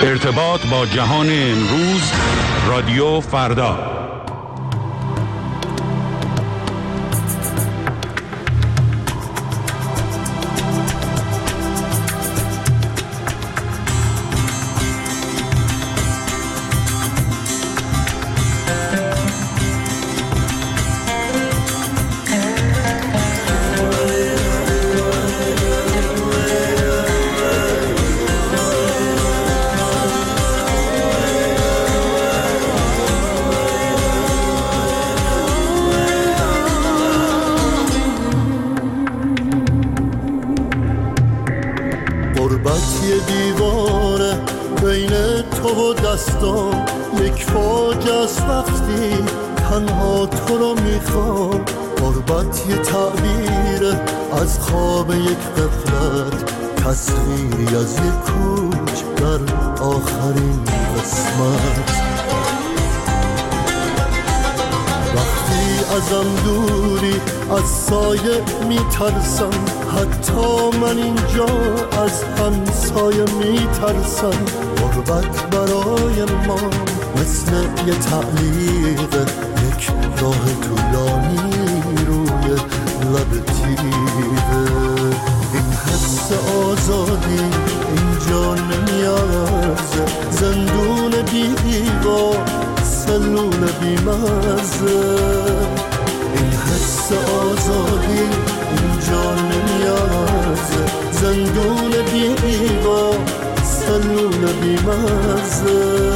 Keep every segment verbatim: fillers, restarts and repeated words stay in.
ارتباط با جهان امروز، رادیو فردا. یک فاجعه است وقتی تنها تو رو میخوام. غربت یه تعبیر از خواب یک غفلت، تصویری از یک کوچ در آخرین قسمت. وقتی ازم دوری از سایه میترسم، حتی من اینجا از همسایه میترسم. غربت برای ما مثل یه تعلیق، یک راه طولانی روی لب تیغه. این حس آزادی اینجا نمیارزه، زندون بی دیوار، سلول بی مزه. این حس آزادی اینجا نمیارزه، زندون بی دیوار، سلول بی مزه.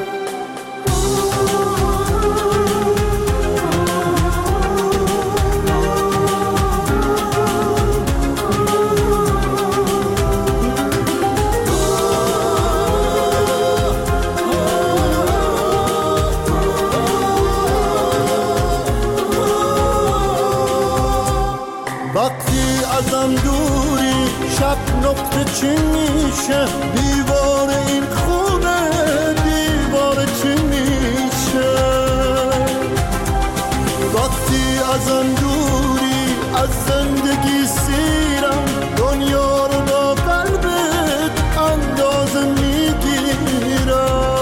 ازم دوری شب نقطه چین میشه، دیوار این خونه دیوار چین میشه. وقتی ازم دوری از زندگی سیرم، دنیا رو با قلبت اندازه میگیرم.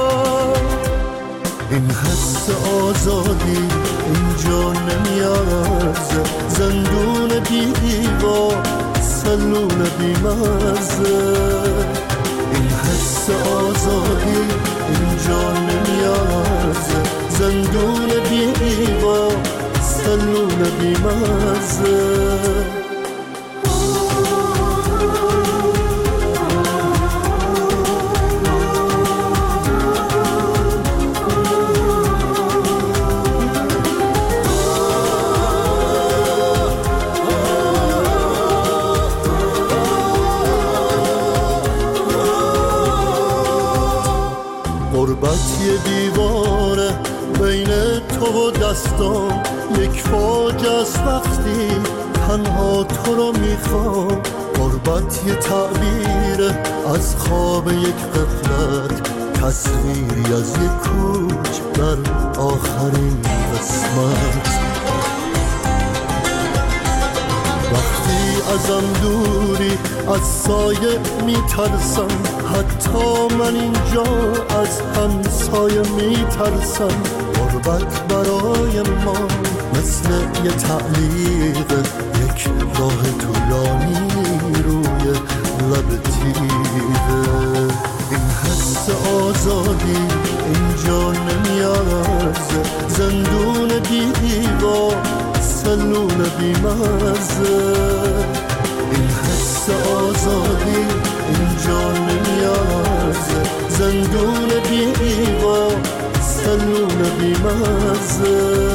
این حس آزادی اینجا نمیارزه، زندون بی دیوار، سلول بی مزه. این حس آزادی اینجا نمیارزه، زندون بی دیوار، سلول بی مزه. غربت یه دیواره بین تو و دستام، یک فاجعه است وقتی تنها تو رو میخوام. غربت یه تعبیر از خواب یک غفلت، تصویری از یک کوچ در آخرین قسمت. وقتی ازم دوری از سایه میترسم، حتی من اینجا از همسایه میترسم. غربت برای ما مثل یه تعلیق، یک راه طولانی روی لب تیغه. این حس آزادی اینجا نمیارزه، زندون بی دیوار، سلول بی مزه. این حس آزادی اینجا نمیارزه، زندون بی دیوار، سلول بی مزه.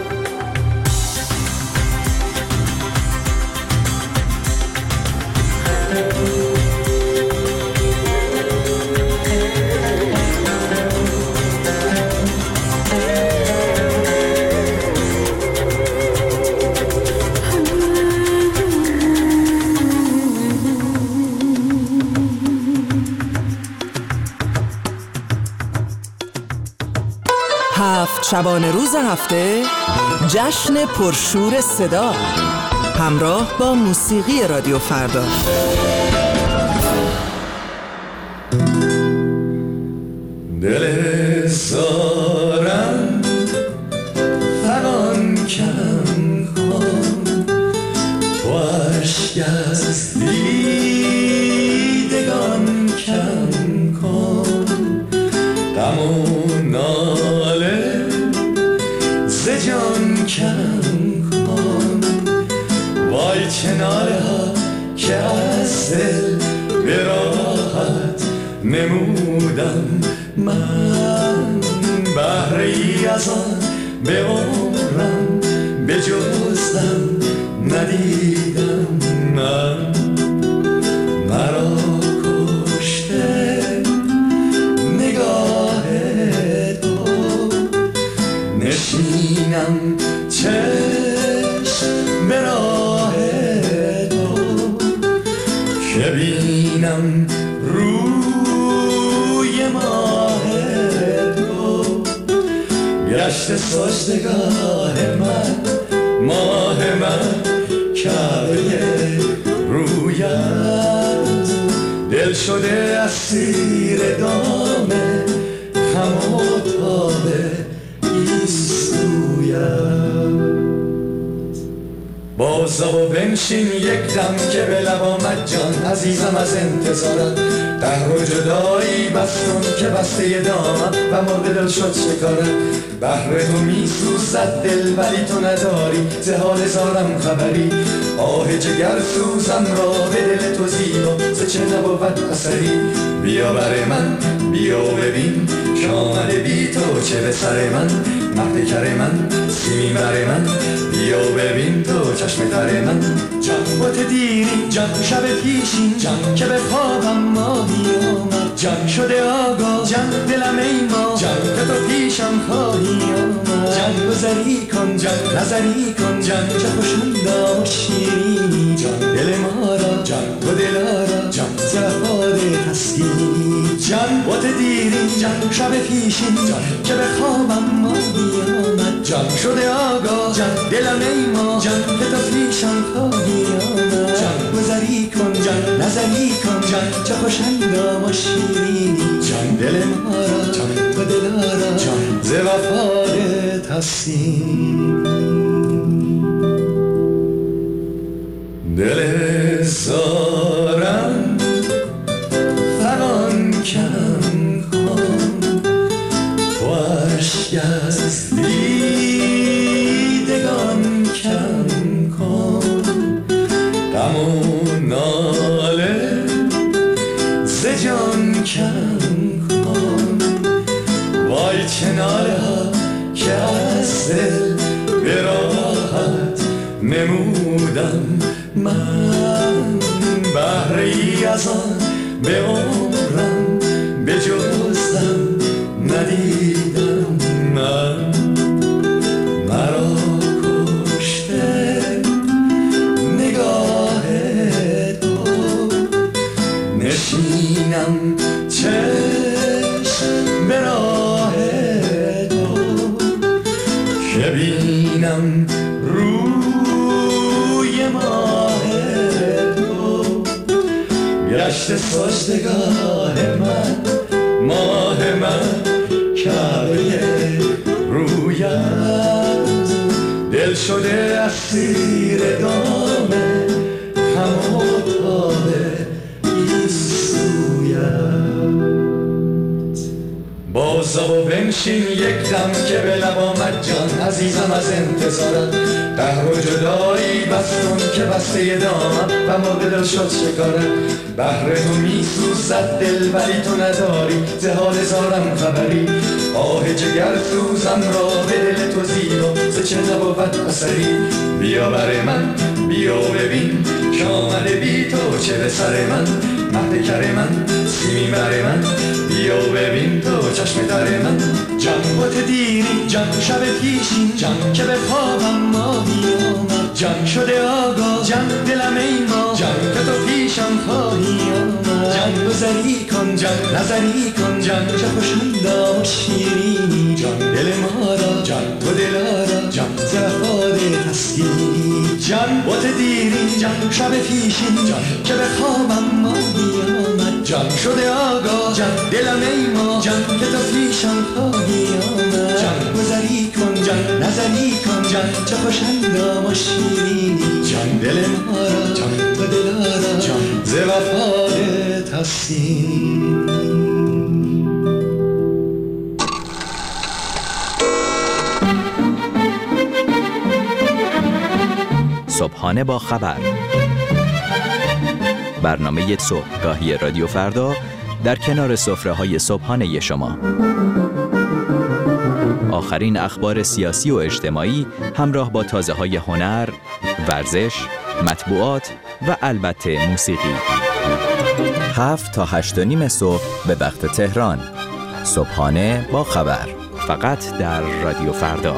هفت شبانه روز هفته، جشن پرشور صدا، همراه با موسیقی رادیو فردا. نمودم من بهره ای از آن به عمرم بجستم ندیدم من مرا کشته نگاه تو نشینم چشم به راه تو که بینم روی ماه تو گشت سجدگاه من ماه من کعبه رویت دل شده اسیر دام خم و تاب ایستویت بازا و بنشین یک دم که به لب آمد جان عزیزم از انتظارت قهر و جدایی بستم که بسته دامم و مرد دل شد شکارت بهر تو می سوزد دل ولی تو نداری ز حال زارم خبری آه جگر سوزم را به دل تو زیبا ز چه نبود اثری بیا بر من بیا ببین که آمده بی تو چه به سر من مهد کر من سیمین بر من بیا ببین تو چشم تر من جان بات دیری جان شب پیشین جان که به خوابم ماهی آمد جان شده آگاه جان دلم ای ما جان که تو پیشم خواهی آمد جان گذری کن جان نظری کن جان چه خوشندا و شیرینی جان دل ما را جان تو دلارا جان زهاد تسکینی جان بات دیری جان شب پیشین جان که به خوابم ماهی آمد جان شده آگاه جان دلم ای ما جان که تو پیشم خواهی آمد جان گذری کن جان نظری کن جان چه خوشندا و شیرینی جان دل ما را جان تو دلارا جان ز وفای تسکین دل زارم فغان کم کن تو اشک از دیدگان کم کن غم و ناله ز جان کم کن وای چه ناله ها که از دل به راحت نمودم من بهره ای از آن به عمرم بجستم ندیدم من مرا کشته نگاه تو نشینم چشم به راه تو که بینم روی ماه تو گشت سجدگاه من ماه من کعبه رویت دل شده اسیر دام خم و تاب ایستویت بازا و بنشین یک دم که به لب آمد جان عزیزم از انتظارت قهر و جدایی بستم که بسته دامم و مرد دل شد شکارت بهر تو می سوزد دل ولی تو نداری ز حال زارم خبری آه جگر سوزم را به دل تو زیبا ز چه نبود اثری بیا بر من بیا ببین که آمده بی تو چه به سر من مهد کر من سیمین بر من بیا ببین تو چشم تر من جان بات دیری جان شب پیشین جان که به خوابم ماهی آمد جان شده آگاه جان دلم ای ما جان که تو پیشم خواهی آمد جان گذری کن جان نظری کن جان چه خوشندا و شیرینی جان دل ما را جان تو دلارا جان زهاد تسکینی جان بات دیری جان شب پیشین جان که به خوابم ماهی آمد جان شده آگاه جان دلم ای ما جان که تو پیشم خواهی آمد جان گذری کن جان نظری کن جان چه خوشندا و شیرینی جان دل ما را جان تو دلارا جان ز وفای تسکین صبحانه با خبر، برنامه صبحگاهی رادیو فردا در کنار سفره‌های صبحانه شما. آخرین اخبار سیاسی و اجتماعی همراه با تازه‌های هنر، ورزش، مطبوعات و البته موسیقی. هفت تا هشت و نیم صبح به وقت تهران. صبحانه با خبر. فقط در رادیو فردا.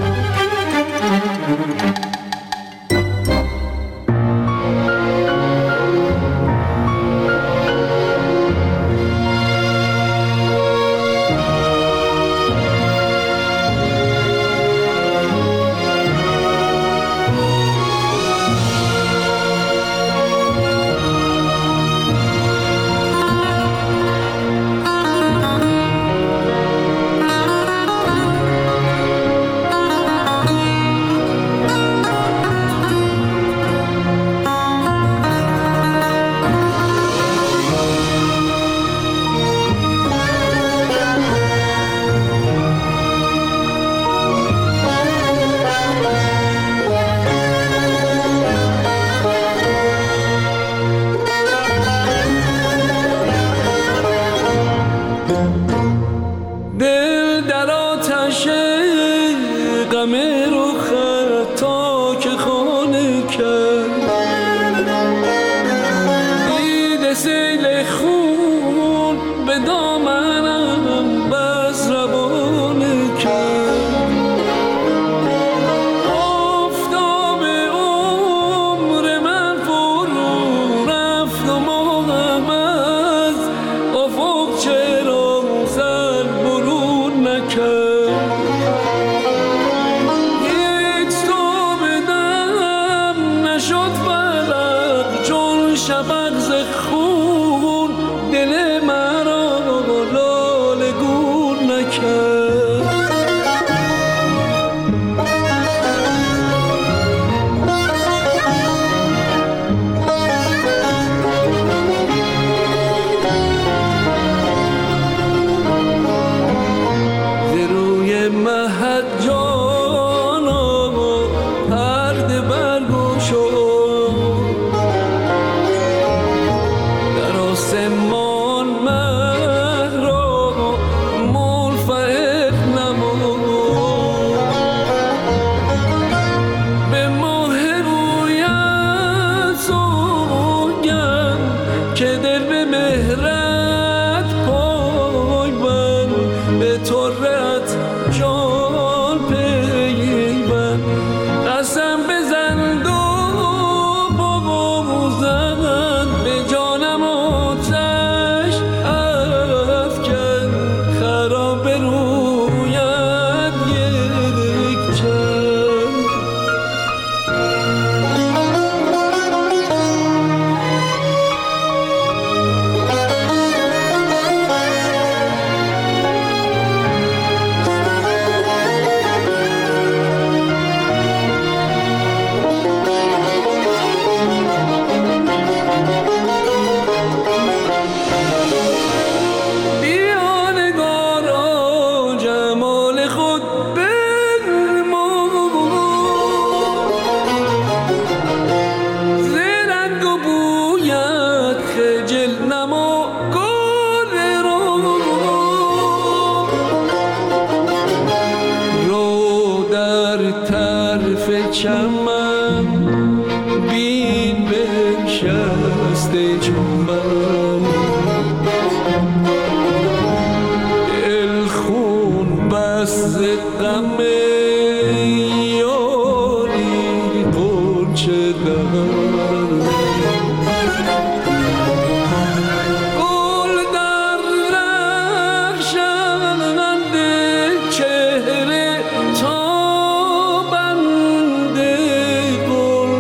چهره تا بنده گل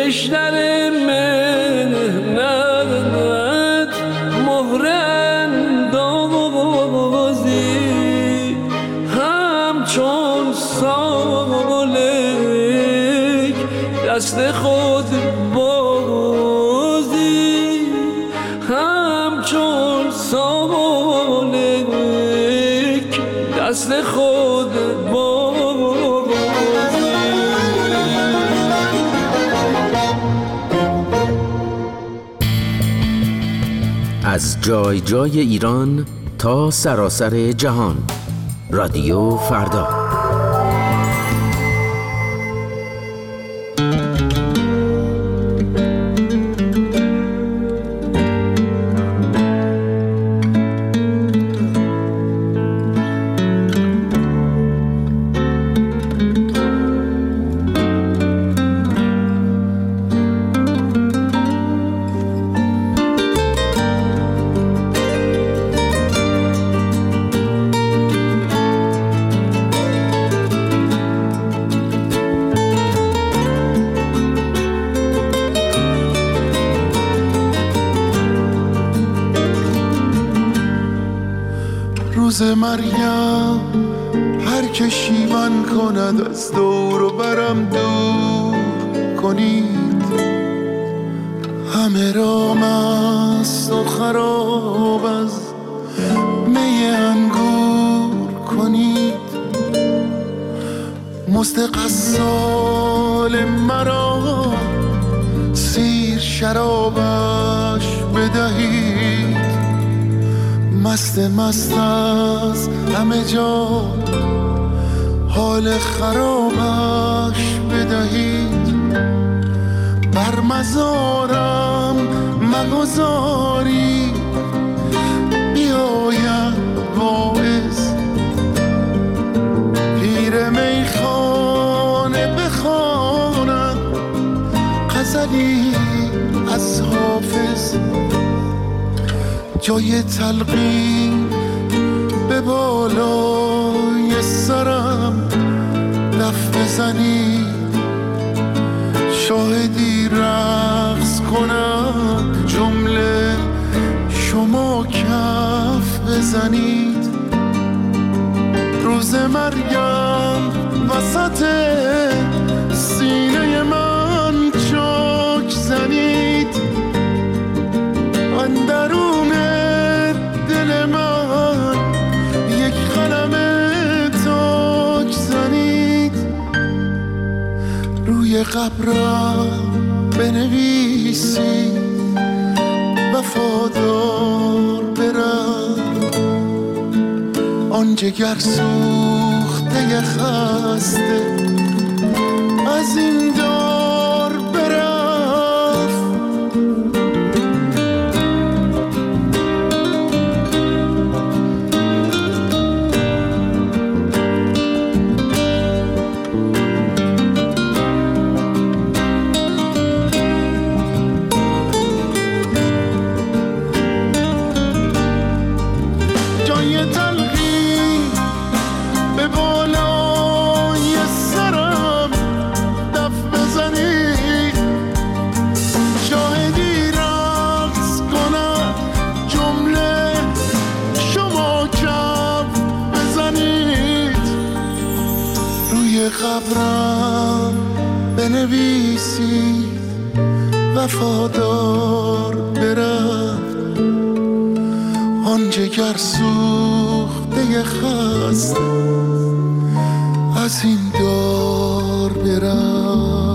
کشتر مهنت مهر اندازی همچون سالک دست خود بازی همچون سالک دست خود بازی. از جای جای ایران تا سراسر جهان، رادیو فردا. روز مریم هر که شیون کند از دور و برم دور کنید، همه را مست و خراب از می انگور کنید. مزد قصال مرا سیر شرابش بدهید، مست مست از همه جا حال خرابش بدهید. بر مزارم مگذاری بیاید واعظ، پیر میخانه بخواند غزلی از حافظ. جای تلقین به بالای سرم دف بزنید، شاهدی رقص کنم جمله شما کف بزنید. روز مریم وسط سینه من چاک زنید، اندرون دل من یک قلم تاک زنید. روی قبرم بنویسید وفادار برم، آن جگر سوخته خسته از این دار برفت. قبرم بنویسید وفادار برفت، آن جگر سوخته خسته از این دار برفت.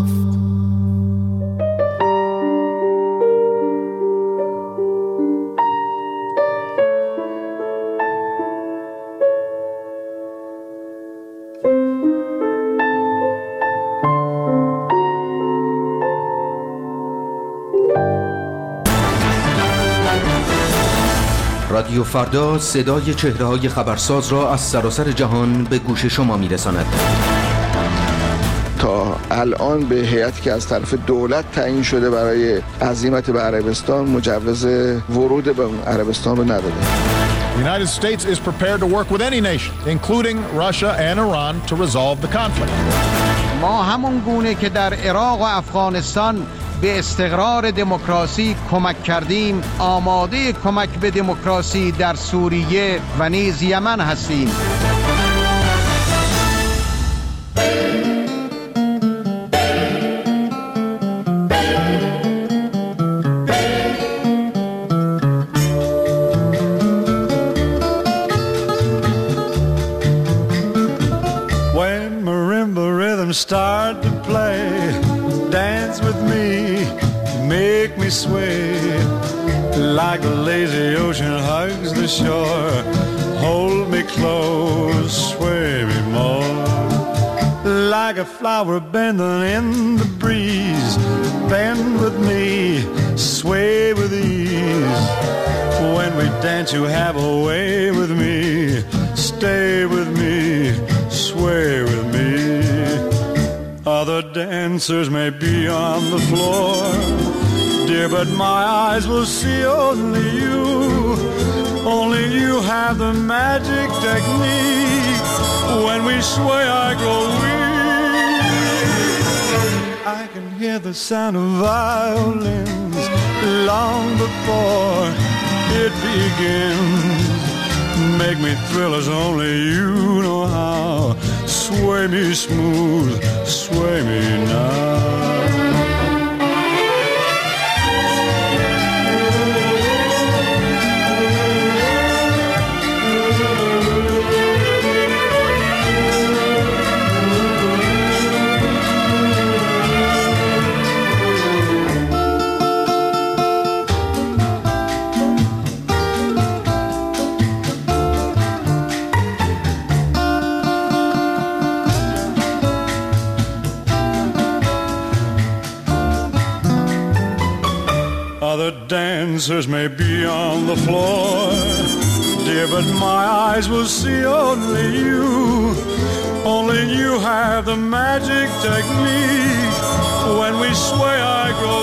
رادیو فردا صدای چهره‌های خبرساز را از سراسر جهان به گوش شما می‌رساند. تا الان به هیئتی که از طرف دولت تعیین شده برای عزیمت به عربستان مجوز ورود به عربستان رو نداده. The United States is prepared to work with any nation, including Russia and Iran, to resolve the conflict. ما همون گونه که در عراق و افغانستان به استقرار دموکراسی کمک کردیم، آماده کمک به دموکراسی در سوریه و نیز یمن هستیم. Start to play, dance with me, make me sway, like the lazy ocean hugs the shore. Hold me close, sway me more, like a flower bending in the breeze. Bend with me, sway with ease. When we dance you have a way with me. Stay with me, sway with me. Other dancers may be on the floor, dear, but my eyes will see only you. Only you have the magic technique. When we sway I grow weak. I can hear the sound of violins long before it begins. Make me thrill as only you know how. Sway me smooth, sway me now. Other dancers may be on the floor, dear, but my eyes will see only you. Only you have the magic technique. When we sway I grow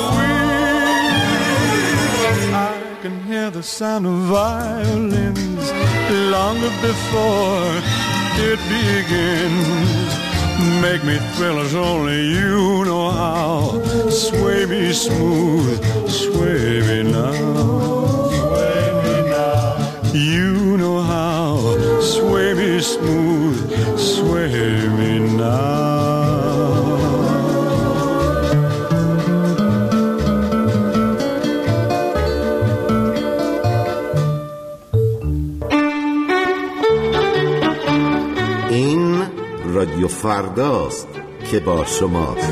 weak. I can hear the sound of violins long before it begins. Make me thrill as only you know how. Sway me smooth, sway me now. Sway me now. You know how. Sway me smooth, sway me now. این رادیو فرداست که با شماست.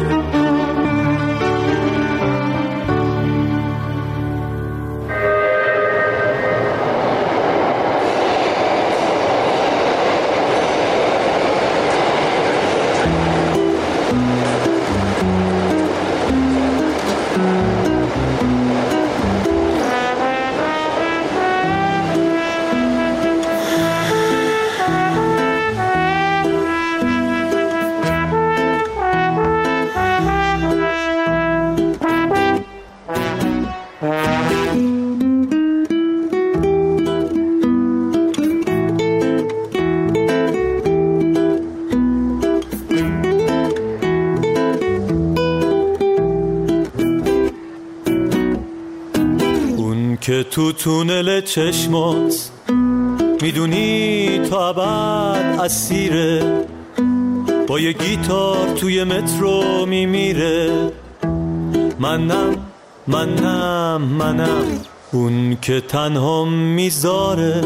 که تو تونل چشمات میدونی تا ابد اسیره، با یه گیتار توی مترو میمیره. منم منم منم اون که تنها میذاره،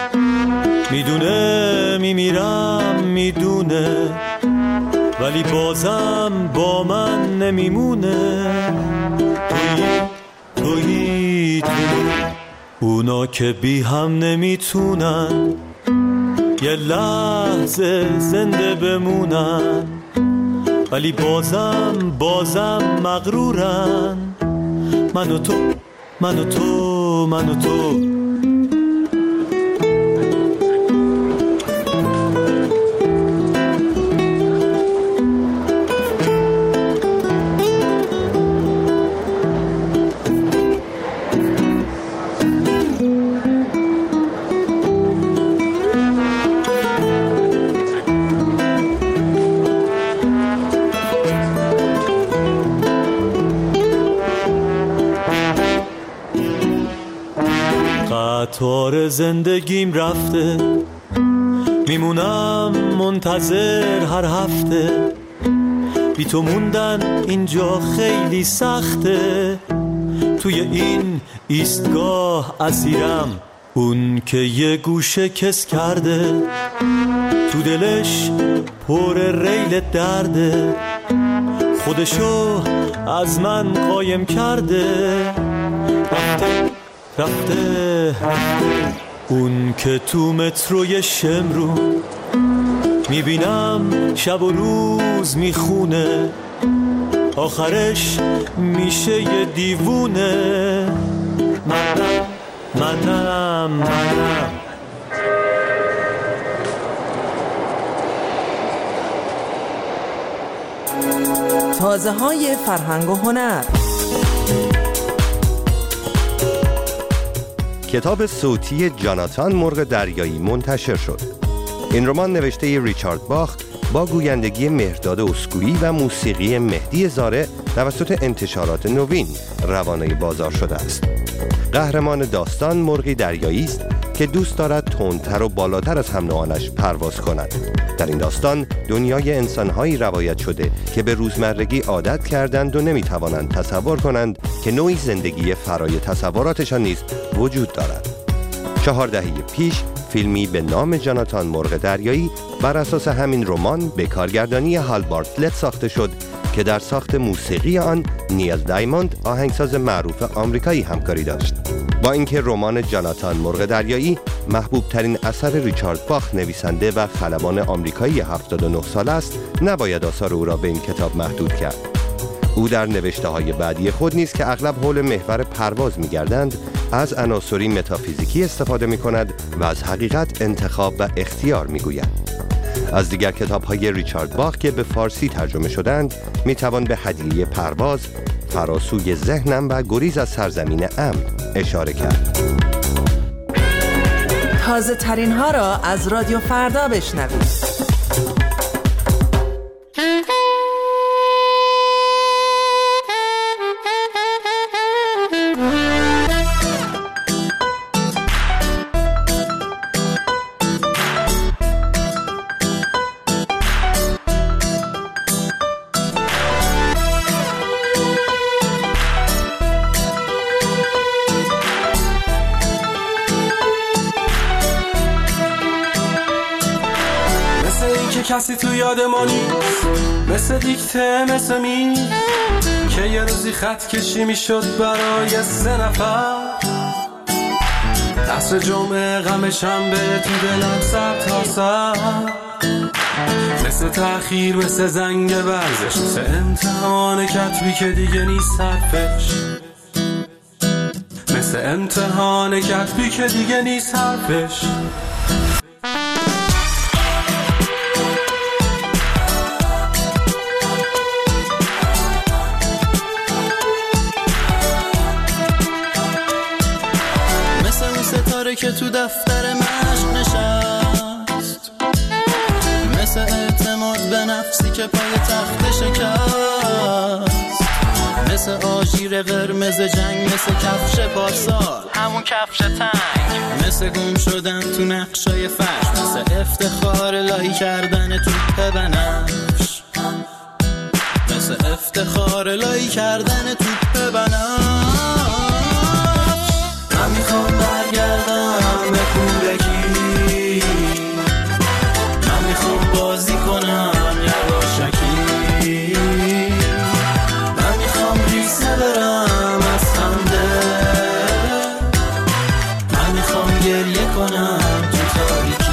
میدونه میمیرم میدونه، ولی بازم با من نمیمونه. توی توی توی اونا که بی هم نمیتونن یه لحظه زنده بمونن، ولی بازم بازم مغرورن. من و تو من و تو من و تو قطار زندگیم رفته، میمونم منتظر هر هفته. بی تو موندن اینجا خیلی سخته، توی این ایستگاه اسیرم. اون که یه گوشه کس کرده، تو دلش پر ریل درده، خودشو از من قایم کرده. رفته رفته رفته. اون که تو متروی شمرو میبینم شب و روز میخونه، آخرش میشه یه دیوونه. منم منم منم تازه های فرهنگ و هنر. کتاب صوتی جاناتان مرغ دریایی منتشر شد. این رمان نوشته ریچارد باخ با گویندگی مهرداد اسکویی و موسیقی مهدی زاره توسط انتشارات نوین روانه بازار شده است. قهرمان داستان مرغی دریایی است که دوست دارد تندتر و بالاتر از هم نوعانش پرواز کند. در این داستان دنیای انسان‌هایی روایت شده که به روزمرگی عادت کردند و نمی‌توانند تصور کنند که نوعی زندگی فرای تصوراتشان نیز وجود دارد. چهار دهه پیش فیلمی به نام جاناتان مرغ دریایی بر اساس همین رمان به کارگردانی هال بارتلت ساخته شد که در ساخت موسیقی آن نیل دایموند آهنگساز معروف آمریکایی همکاری داشت. با اینکه رمان جاناتان مرغ دریایی محبوب ترین اثر ریچارد باخ نویسنده و خلبان آمریکایی هفتاد و نه ساله است، نباید آثار او را به این کتاب محدود کرد. او در نوشته‌های بعدی خود نیز که اغلب حول محور پرواز می‌گردند، از عناصری متافیزیکی استفاده می‌کند و از حقیقت، انتخاب و اختیار می‌گوید. از دیگر کتاب‌های ریچارد باخ که به فارسی ترجمه شدند می‌توان به هدیه پرواز، فراسوی ذهنم و گریز از سرزمین امن اشاره کرد. تازه ترین ها را از رادیو فردا بشنوید. کسی تو یاد ما نیست، مثل دیکته مثل می که یه روزی خط کشی می شد برای سه نفر. عصر جمعه غم شنبه تو دلم سر تا سر، مثل تأخیر مثل زنگ ورزش، مثل امتحان کتبی که دیگه نیست حرفش، مثل امتحان کتبی که دیگه نیست حرفش. که تو دفتر مشق نشست، مثل اعتماد به نفسی که پای تخت شکست، مثل آژیر قرمز جنگ، مثل کفش پارسال همون کفش تنگ، مثل گم شدن تو نقشای فرش، مثل افتخار لایی کردن توپ بنفش، مثل افتخار لایی کردن توپ بنفش. من میخوام برگردم به کودکی، من میخوام بازی کنم یواشکی، من میخوام ریسه برم از خنده، من میخوام گریه کنم تو تاریکی.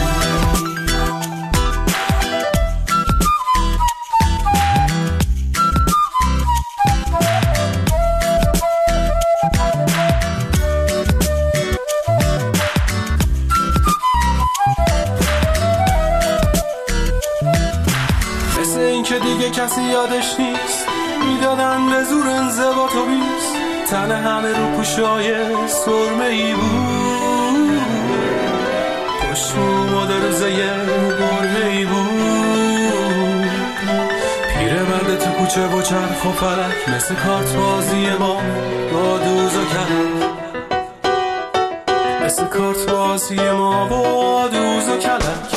کسی یادش نیست، میدادن به زور انضباط و بیست، تن همه رو پوشای سرمه‌ای بود، پشت موماد روزه برهی بود، پیرمرد تو کوچه و چرخ و فلک، مثل کارت بازی ما با دوز و کلک، مثل کارت بازی ما و دوز و کلک،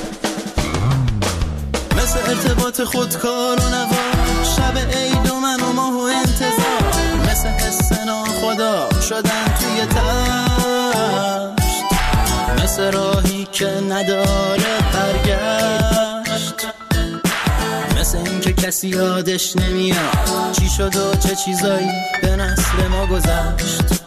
مثل ارتباط خودکار و نوار، شب عید و من و ماه و انتظار، مثل حس ناخدا شدن توی تشت، مثل راهی که نداره برگشت، مثل این که کسی یادش نمیاد چی شد و چه چیزایی به نسل ما گذشت،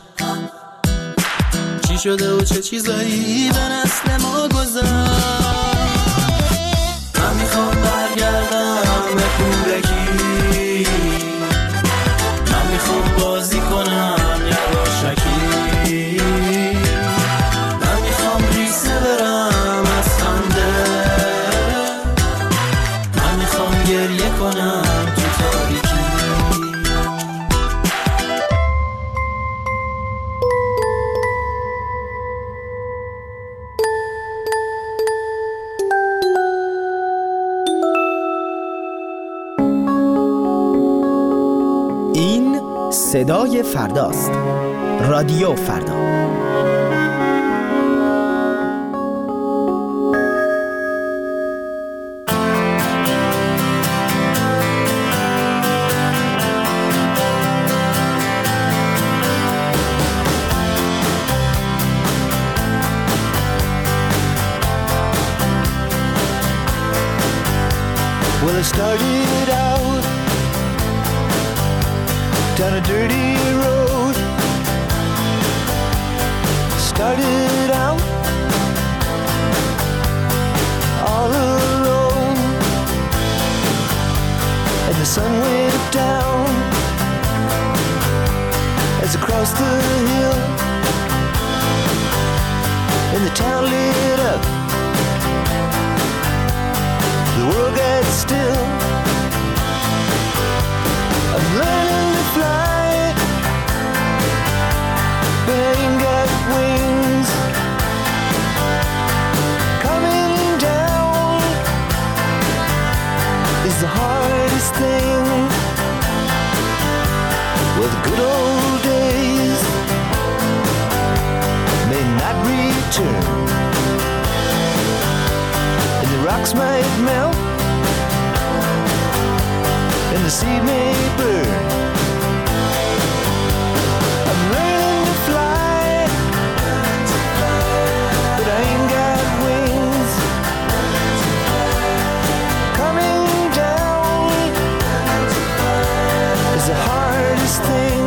چی شده و چه چیزایی به نسل ما گذشت. من میخوام برگردم به کودکی، من میخوام بازی کنم یواشکی، من میخوام ریسه برم از خنده، من میخوام گریه کنم تو تاریکی. صدای فرداست. رادیو فردا. Well, it started out down a dirty road. Started out all alone, and the sun went down as I crossed the hill, and the town lit up. The world got still. I'm learning to fly, but I ain't got wings. Coming down is the hardest thing. Well, the good old days may not return, and the rocks might melt, and the sea may burn. I'm learning to fly, but I ain't got wings. Coming down is the hardest thing.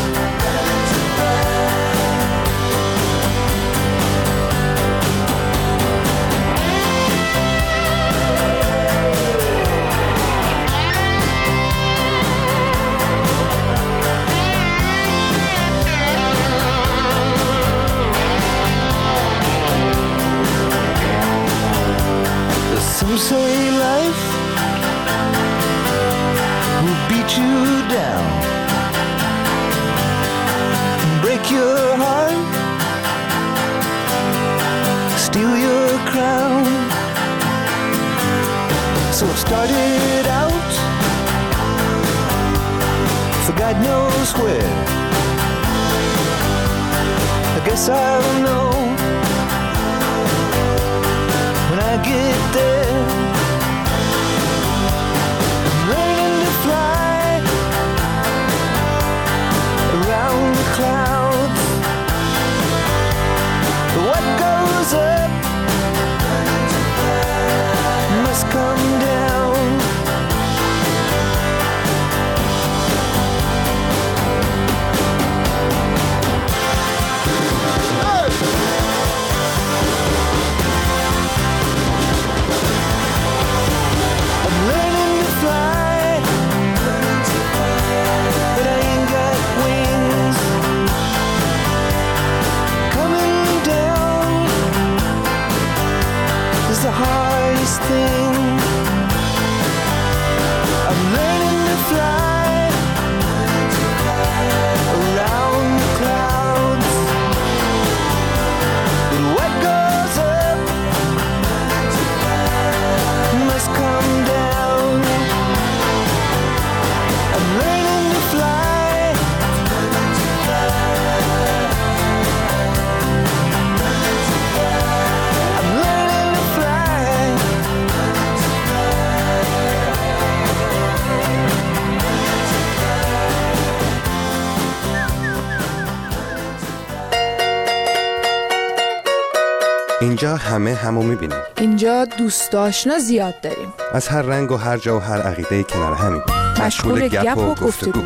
Some say life will beat you down, break your heart, steal your crown. So I started out for God knows where. I guess I'll know when I get there. I'm learning to fly around the clouds. What goes up must come down. The hardest thing. I'm learning to fly around the clouds, but what goes up must come down. I'm learning to fly. اینجا همه همو میبینیم. اینجا دوست آشنا زیاد داریم. از هر رنگ و هر جا و هر عقیده کنار همین. مشغول گپ و گفتگو.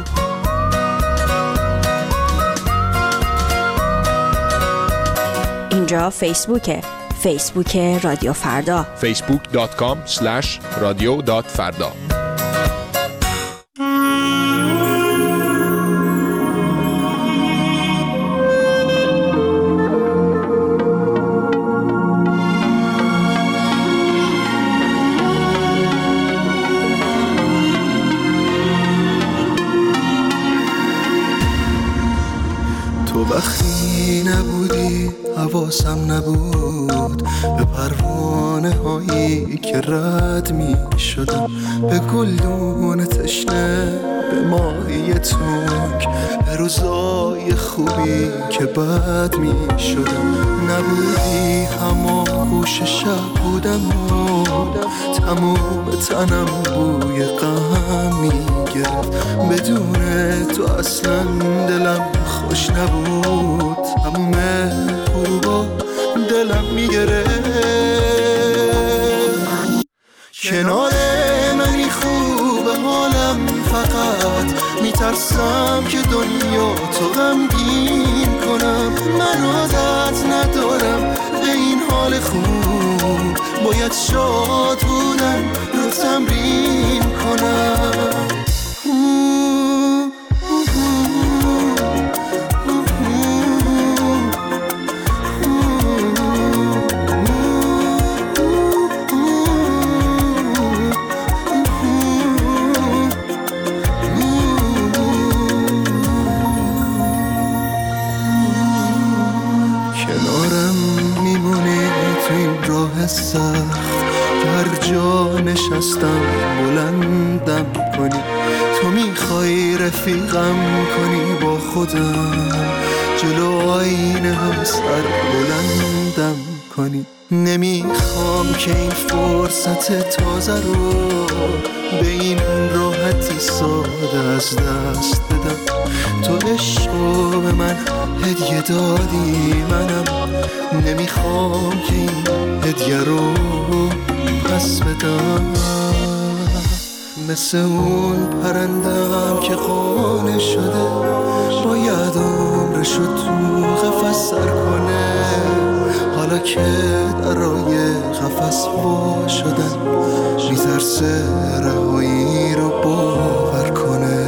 اینجا فیسبوکه. فیسبوک رادیو فردا. فیسبوک دات کام اسلش رادیو دات فردا. وقتی نبودی حواسم نبود به پروانه هایی که رد می شدم، به گلدون تشنه، به ماهی تنگ، به روزای خوبی که بد می شدم. نبودی هما گوش شب بودم و تموم تنم بوی غم می گرفت. بدون تو اصلا دلم خوش نبود، تموم غروبا دلم میگرفت. کنار منی خوب حالم، فقط میترسم که دنیا تو غمگین کنم. من عادت ندارم به این حال خوب، باید شاد بودن رو تمرین کنم. سخت که هر جا نشستم بلندم کنی، تو میخوای رفیقم کنی با خودم، جلو آینه هم سر بلندم کنی. نمیخوام که این فرصت تازه رو به این راحتی ساده از دست بدم. تو عشقو به من هدیه دادی، منم نمیخوام که این هدیه رو پس بدم. مثل اون پرندم که قانع شده، باید عمرشو تو قفس سر کنه. حالا که درای قفس وا شدن، میترسه رهایی رو باور کنه.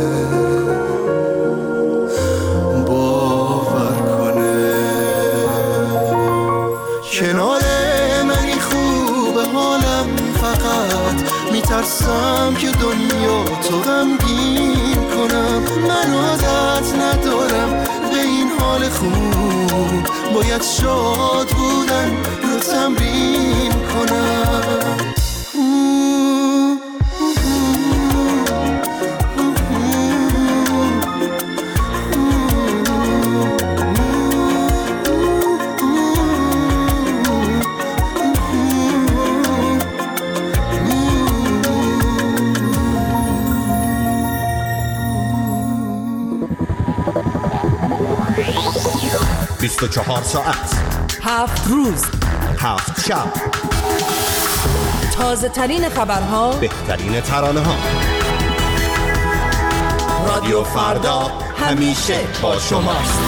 کنار منی خوب حالم، فقط میترسم که دنیا تو غمگین کنم. من عادت ندارم به این حال خوب، باید شاد بودن رو تمرین کنم. بیست و چهار ساعت، هفت روز، هفت شب، تازه ترین خبرها، بهترین ترانه ها. رادیو فردا همیشه با شماست.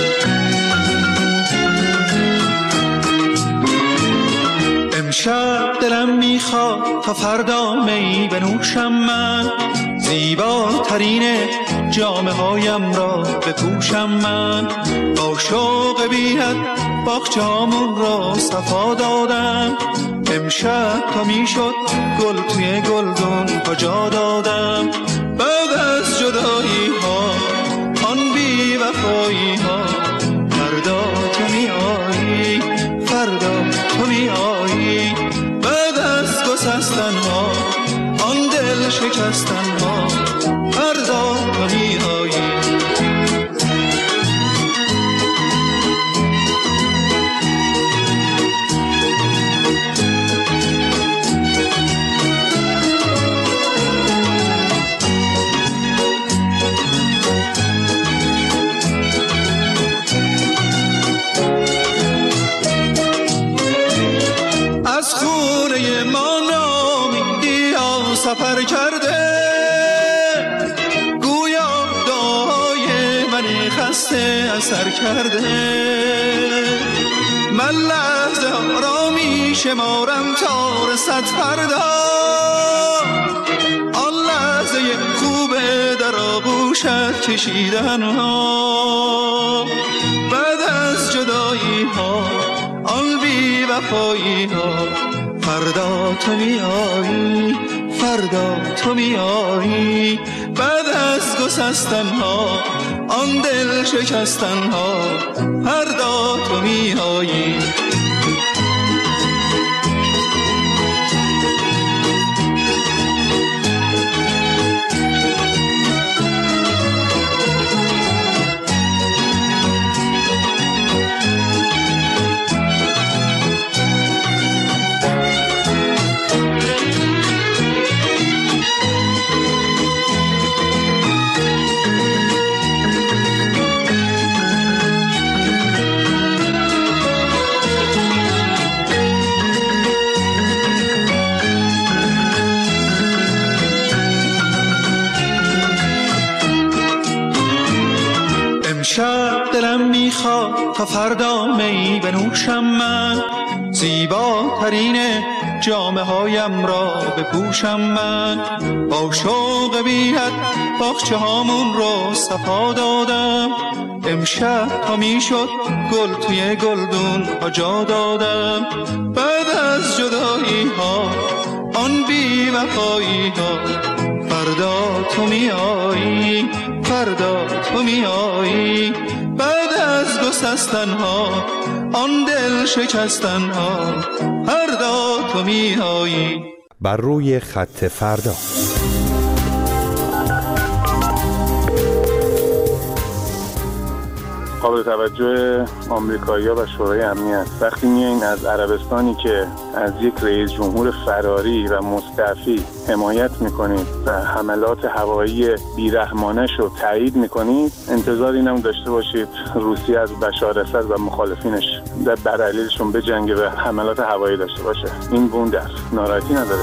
امشب دلم میخواد تا فردا می بنوشم من، زیباترین جامه هایم را بپوشم من. با شوق بی‌حد باغچه‌هامون را صفا دادم، امشب تا میشد گل توی گلدون کجا دادم. بعد از جدایی ها آن بی وفایی ها، فردا تو می آیی، فردا تو می آیی. بعد از گسستن ها آن دل شکستن ها، فردا تو می آیی. از خونه ما نامیدی ها سفر کرده، گویا دعای من خسته اثر کرده. من لحظه ها را می شمارم تا رسد فردا، آن لحظه خوبه در آغوشت کشیدن ها. بعد از جدایی ها آن بی وفایی ها، فردا تو می آیی، فردا تو می آیی. بعد از گسستن ها آن دل شکستن ها، فردا تو می آیی. امشب دلم میخواد تا فردا می بنوشم من، زیباترین جامه هایم را بپوشم من. با شوق بی‌حد باغچه هامون را صفا دادم، امشب تا میشد گل توی گلدون کجا دادم. بعد از جدایی ها آن بی وفایی ها، فردا تو می آیی، فردا تو می آیی. بعد از گسستن ها آن دل شکستن ها، فردا تو می آیی. بر روی خط فردا. قابل توجه آمریکایی‌ها و شورای امنیت وقتی میایین از عربستانی که از یک رئیس جمهور فراری و مستعفی حمایت میکنید و حملات هوایی بیرحمانش رو تایید میکنید، انتظار اینم داشته باشید روسیه از بشار اسد و مخالفینش در برعلیشون بجنگه و حملات هوایی داشته باشه. این بوندر ناراحتی نداره.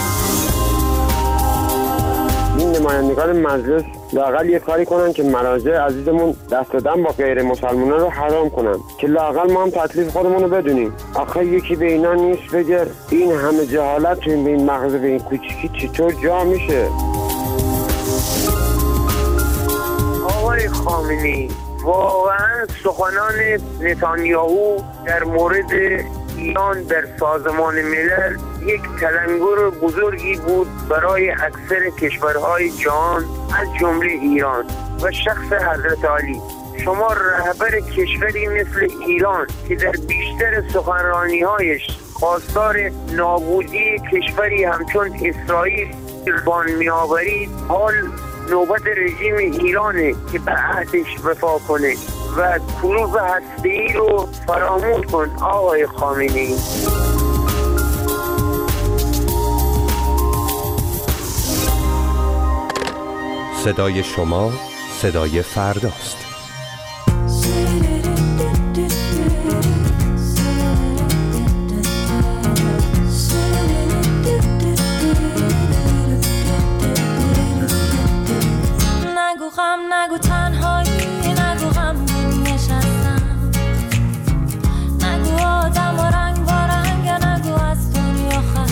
این نمایندگان مجلس لااقل یه کاری کنن که مراجع عزیزمون دست دادن با غیر مسلمانان رو حرام کنن، که لااقل ما هم تکلیف خودمون رو بدونیم. آخه یکی به اینا نیست بگه این همه جهالت تو این مغز به این کوچیکی چطور جا میشه. آقای خامنه‌ای، واقعا سخنان نتانیاهو در مورد ایران در سازمان ملل یک تلنگر بزرگی بود برای اکثر کشورهای جهان از جمله ایران و شخص حضرت علی. شما رهبر کشوری مثل ایران که در بیشتر سخنرانی‌هایش خواستار نابودی کشوری همچون اسرائیل بان می‌آورید، حال نوبت رژیم ایرانه که به عهدش وفا کنه و کلوب هسته‌ای رو فراموش کن آقای خامنه‌ای. صدای شما صدای فرداست. نگو غم، نگو تنهایی، نگو غم نگو آدم و رنگ با رنگ، نگو از دنیا خسته.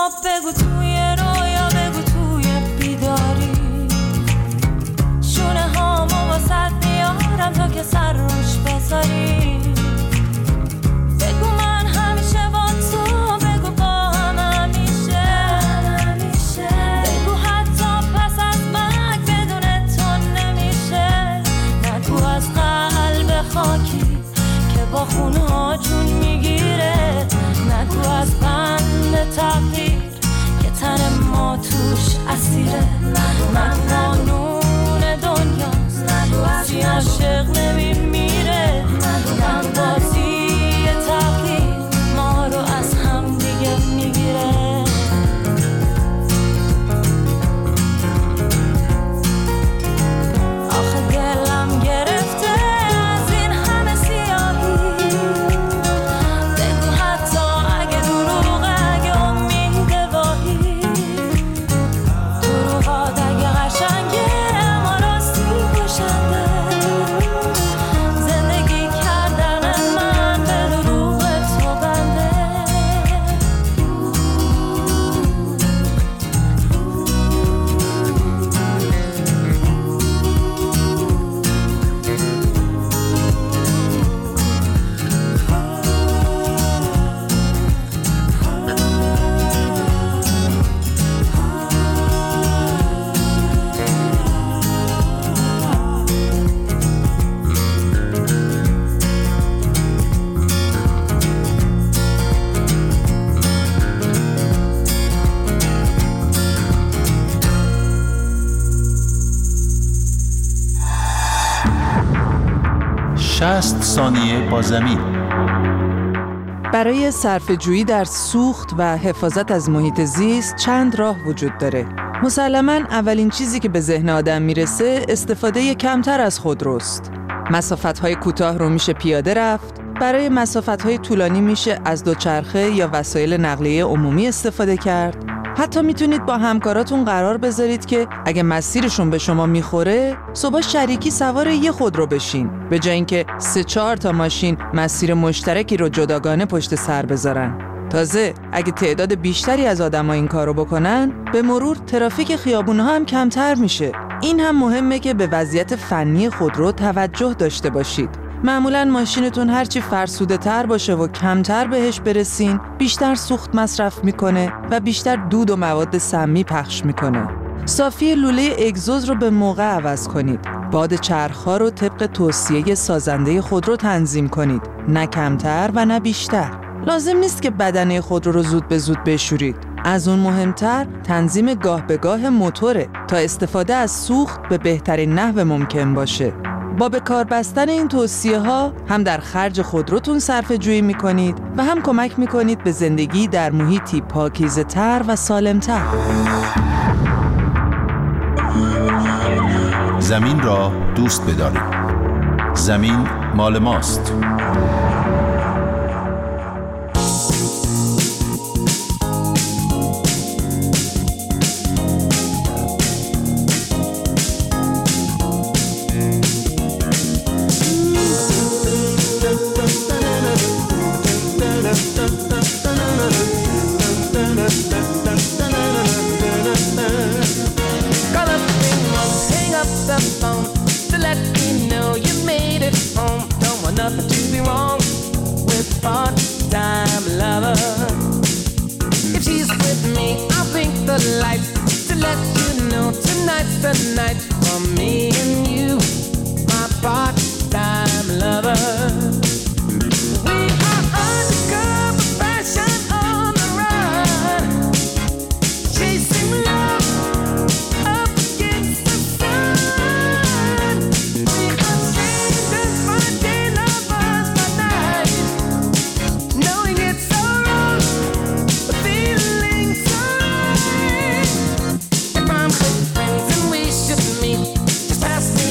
خواب بگو توی رویا بگو توی بیداری شونه هامو واسد میارم تا که سر روش بذاری بگو من همیشه با تو بگو با هم همیشه بگو حتی پس از مرگ بدون تو نمیشه نگو از قلب خاکی که با خونه ها جون میگیره نگو از بند تقدیر که تن ما توش اسیره من قانون دنیاست کسی عاشق نمیمیره من بازی تقدیر ما رو از هم دیگه میگیره آخه دلم گرفته از این همه سیاهی بگو حتی اگه دروغه اگه امید واهی دروغات اگه قشنگه اما راستی کشنده زندگی کردن من به دروغ تو بنده شصت ثانیه با زمین. برای صرفه‌جویی در سوخت و حفاظت از محیط زیست چند راه وجود داره. مسلماً اولین چیزی که به ذهن آدم میرسه استفاده کمتر از خودروست. مسافت‌های کوتاه رو میشه پیاده رفت، برای مسافت‌های طولانی میشه از دوچرخه یا وسایل نقلیه عمومی استفاده کرد. حتی میتونید با همکاراتون قرار بذارید که اگه مسیرشون به شما میخوره صبح شریکی سوار یه خودرو بشین به جای اینکه سه چهار تا ماشین مسیر مشترکی رو جداگانه پشت سر بذارن. تازه اگه تعداد بیشتری از آدم‌ها این کارو بکنن به مرور ترافیک خیابون‌ها هم کمتر میشه. این هم مهمه که به وضعیت فنی خودرو توجه داشته باشید. معمولاً ماشینتون هرچی فرسوده تر باشه و کمتر بهش برسین بیشتر سوخت مصرف میکنه و بیشتر دود و مواد سمی پخش میکنه. صافی لوله اگزوز رو به موقع عوض کنید. باد چرخ‌ها رو طبق توصیه سازنده خودرو تنظیم کنید، نه کمتر و نه بیشتر. لازم نیست که بدنه خودرو رو زود به زود بشورید. از اون مهمتر تنظیم گاه به گاه موتوره تا استفاده از سوخت به بهترین نحو ممکن باشه. با به کار بستن این توصیه ها هم در خرج خودروتون صرفه جویی میکنید و هم کمک میکنید به زندگی در محیطی پاکیزه تر و سالم تر. زمین را دوست بدارید. زمین مال ماست. Just pass me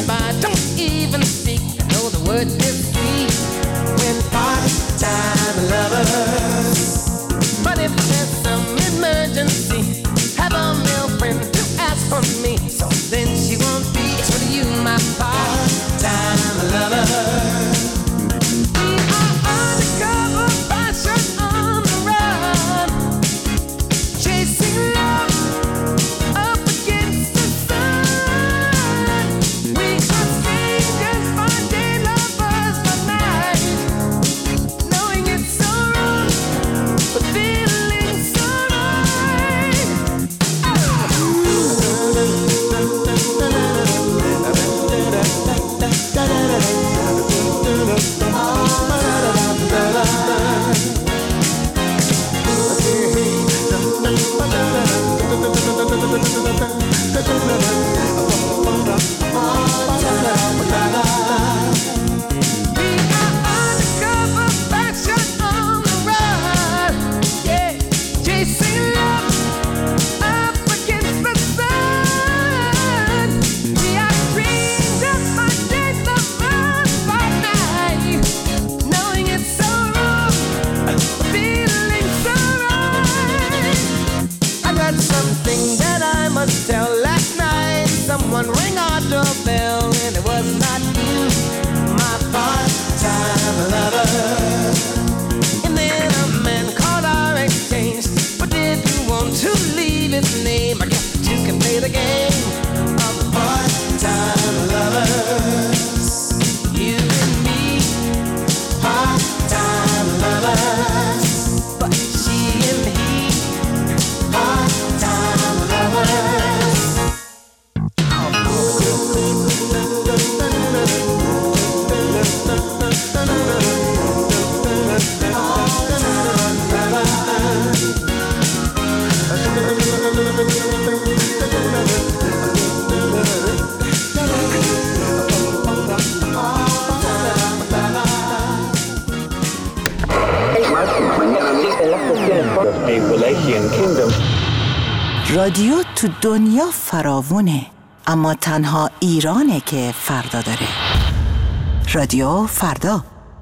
رادیو تو دنیا فراوونه، اما تنها ایرانه که فردا داره. رادیو فردا.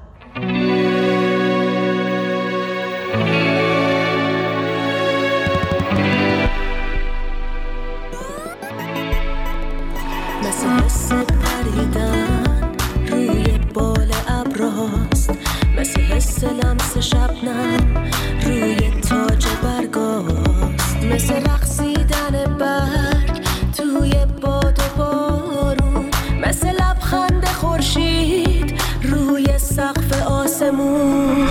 مثل حس پریدن روی بال ابراست، مثل حس لمس شبنم روی تاج برگاست، مثل رقصیدن برگ توی باد و بارون، مثل لبخند خورشید روی سقف آسمون.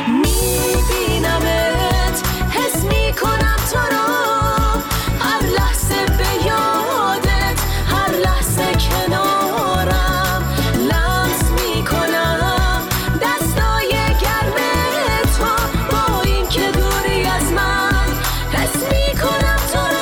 میبینمت، حس میکنم تو رو، هر لحظه به یادت، هر لحظه کنارم، لمس میکنم دستای گرم تو، با این که دوری از من حس میکنم تو رو.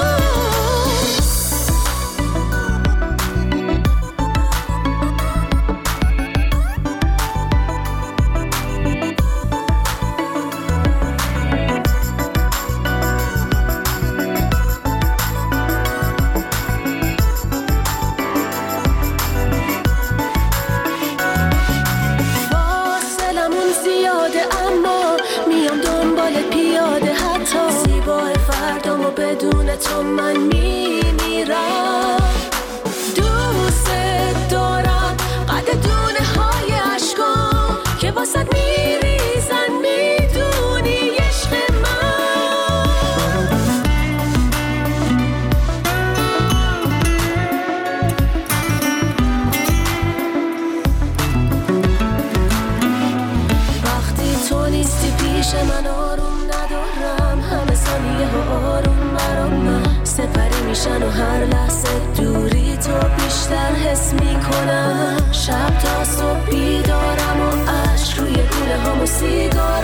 فاصلمون زیاده اما میام دنبال پیاده، حتی زیبای فردامو بدون تو من میمیرم. دوست دارم قد دونه های عشقام که واسد میریزن، میدونی عشق من. وقتی تو نیستی پیش من آروم ندارم، همه ثانیه ها آروم برام من سپری میشن و هر لحظه دوری تو بیشتر حس میکنم. شب تا صبح بیدارم و عشق روی گونه هامو سیگار